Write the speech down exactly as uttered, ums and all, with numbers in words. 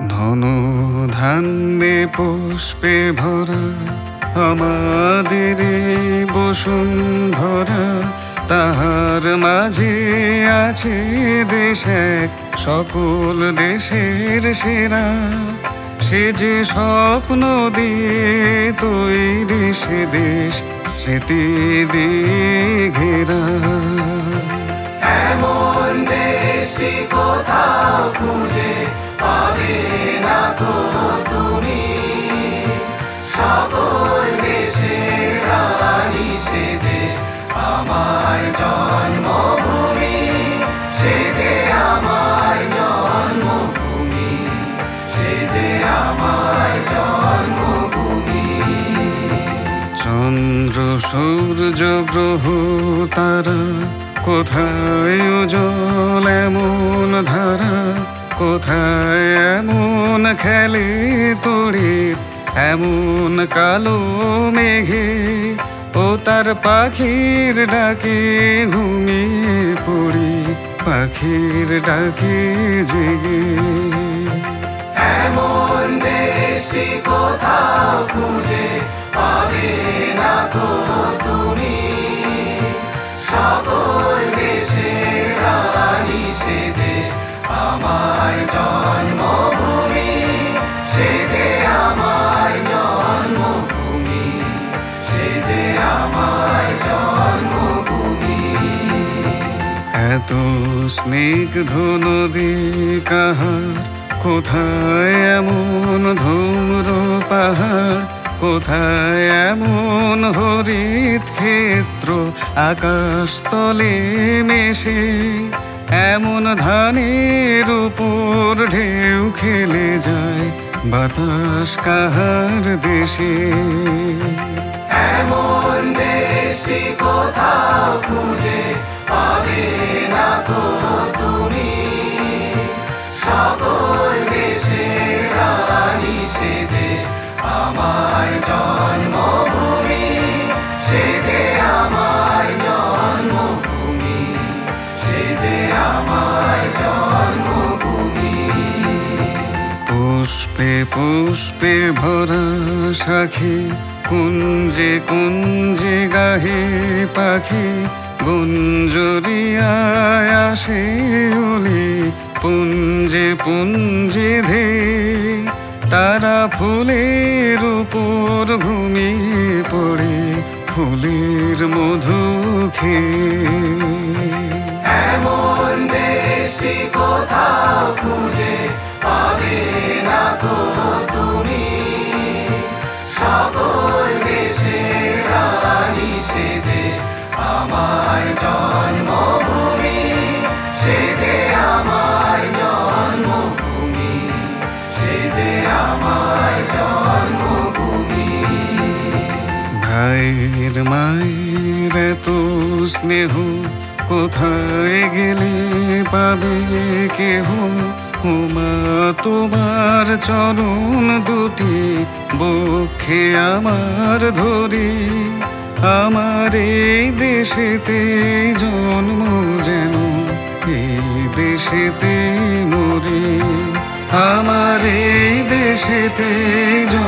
ধন ধান্যে পুষ্পে ভরা আমাদের এই বসুন্ধরা, তাহার মাঝে আছে দেশ এক সকল দেশের সেরা। সে যে স্বপ্ন দিয়ে তৈরি সে দেশ স্মৃতি দিয়ে ঘেরা। এমন দেশটি কোথাও খুঁজে পাবে না তো তুমি, সকল দেশের রানী সে যে আমার জন্মভূমি, সে যে আমার জন্মভূমি, সে যে আমার জন্মভূমি। চন্দ্র সূর্য গ্রহ তারা কোথায় উজ্জ্বল এমন ধারা, কোথায় এমন খেলে তড়িৎ এমন কালো মেঘে। ও তার পাখির ডাকে ঘুমিয়ে পড়ি, পাখির ডাকে জেগে। এমন দেশটি কোথাও খুঁজে পাবে না তো তুমি, সকল দেশের রানী সে যে আমার জন্মভূমি, সে যে আমার জন্মভূমি, সে যে আমার জন্মভূমি। এত স্নিগ্ধ নদী কাহার, কোথায় এমন ধূম্র পাহাড়, কোথায় এমন হরিত ক্ষেত্র আকাশ তলে মেশে। এমন ধানের উপর ঢেউ খেলে যায় বাতাস কাহার দেশে। এমন দেশটি কোথাও খুঁজে পাবে না তো তুমি, সকল দেশের রানী সে যে আমার জন্মভূমি, সে যে আমার জন্মভূমি, সে যে আমার জন্মভূমি। পুষ্পে পুষ্পে ভরা শাখে, কুঞ্জে কুঞ্জে গাহে পাখি। গুঞ্জরিয়ায় আসে ওলি, পুঞ্জে পুঞ্জে ধে। তারা ফুলের উপর ঘুমিয়ে পড়ে, ফুলের মধু খেয়ে। এমন দেশটি কোথাও খুঁজে পাবে না তো তুমি, সকল দেশের রানী সে যে আমার জন্মভূমি, সে যে আমার জন্মভূমি, সে যে আমার জন্মভূমি। ভাইয়ের মায়ের এত স্নেহ, কোথায় গেলে পাবে কেহ। উমা তোমার চরণ দুটি বক্ষে আমার ধরি, আমার এই দেশেতে জন্ম যেন এই দেশেতে মরি, আমার এই দেশেতে